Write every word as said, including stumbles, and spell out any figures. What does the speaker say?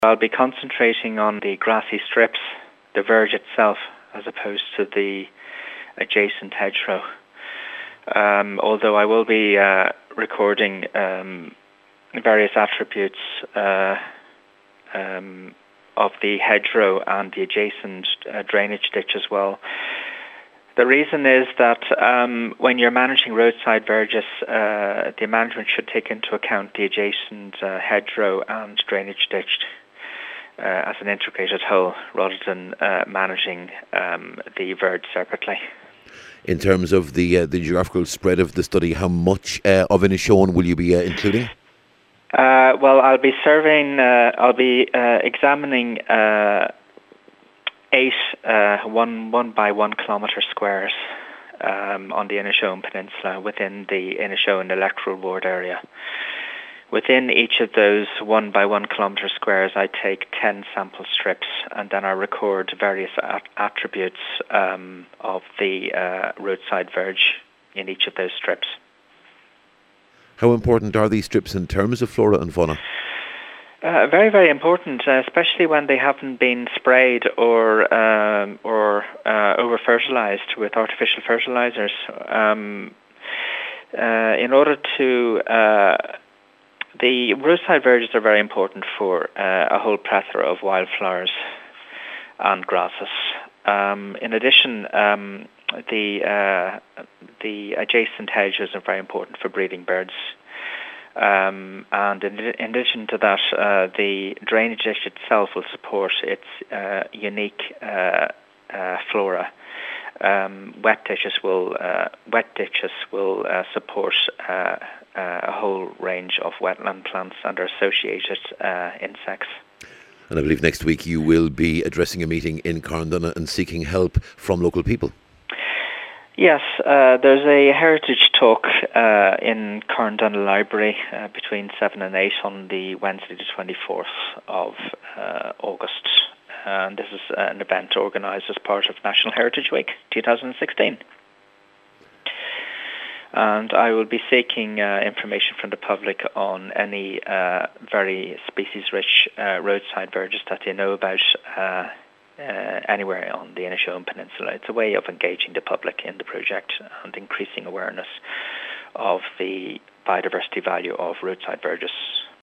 I'll be concentrating on the grassy strips, the verge itself, as opposed to the adjacent hedgerow. Um, although I will be uh, recording um, various attributes uh, um, of the hedgerow and the adjacent uh, drainage ditch as well. The reason is that um, when you're managing roadside verges, uh, the management should take into account the adjacent uh, hedgerow and drainage ditch uh, as an integrated whole, rather than uh, managing um, the verge separately. In terms of the uh, the geographical spread of the study, how much uh, of Inishowen will you be uh, including? Uh, well, I'll be surveying. Uh, I'll be uh, examining uh, eight uh, one one by one kilometre squares um, on the Inishowen Peninsula within the Inishowen electoral ward area. Within each of those one by one kilometre squares, I take ten sample strips, and then I record various at- attributes um, of the uh, roadside verge in each of those strips. How important are these strips in terms of flora and fauna? Uh, very, very important, uh, especially when they haven't been sprayed or um, or uh, over fertilized with artificial fertilizers. Um, uh, in order to uh, The roadside verges are very important for uh, a whole plethora of wildflowers and grasses. Um, in addition, um, the uh, the adjacent hedges are very important for breeding birds. Um, and in, in addition to that, uh, the drainage ditch itself will support its uh, unique uh, uh, flora. Um, wet ditches will uh, wet ditches will uh, support uh, uh, a whole range of wetland plants and their associated uh, insects. And I believe next week you will be addressing a meeting in Carndonagh and seeking help from local people. Yes, uh, there's a heritage talk uh, in Carndonagh Library uh, between seven and eight on the Wednesday the twenty-fourth of uh, August. And this is an event organised as part of National Heritage Week twenty sixteen. And I will be seeking uh, information from the public on any uh, very species-rich uh, roadside verges that they know about uh, uh, anywhere on the Inishowen Peninsula. It's a way of engaging the public in the project and increasing awareness of the biodiversity value of roadside verges.